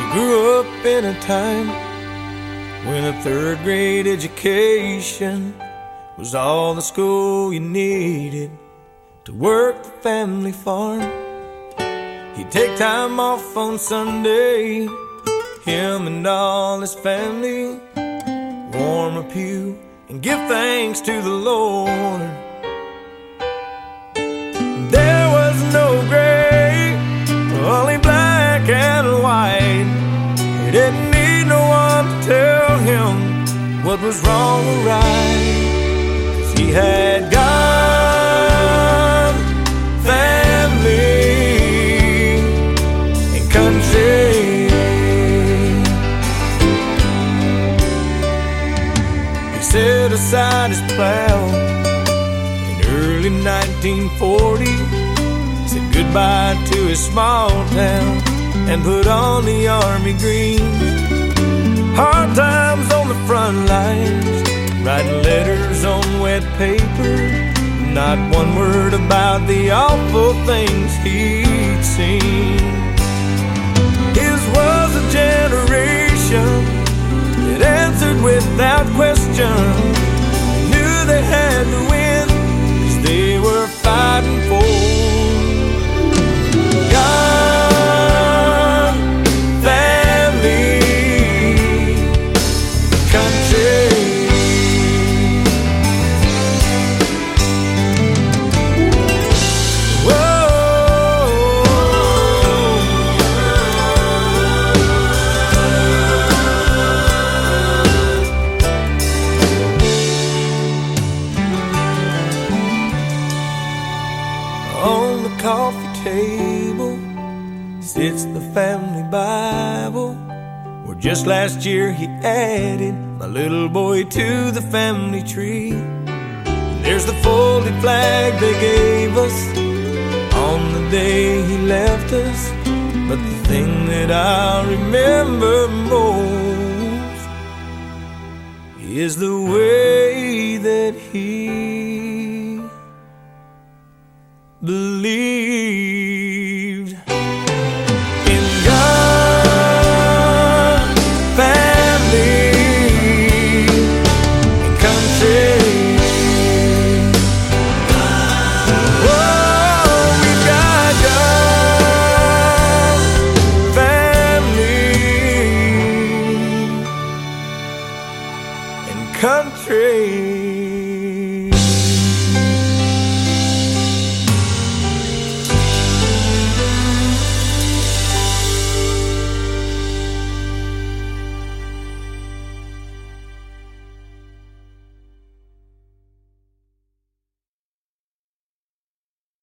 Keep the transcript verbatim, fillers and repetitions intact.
Grew up in a time when a third grade education was all the school you needed to work the family farm. He'd take time off on Sunday, him and all his family, warm a pew and give thanks to the Lord. There was no gray, only black and white. He didn't need no one to tell him what was wrong or right, 'cause he had God, family, and country. He set aside his plow in early nineteen forty, said goodbye to his small town and put on the army green. Hard times on the front lines, writing letters on wet paper, not one word about the awful things he'd seen. His was a generation that answered without question, knew they had to win, 'cause they were fighting for God, family, country. On the coffee table sits the family Bible, where just last year he added my little boy to the family tree. And there's the folded flag they gave us on the day he left us. But the thing that I'll remember most is the way that he believed in God, family, and country. Oh, we've got God, family, and country.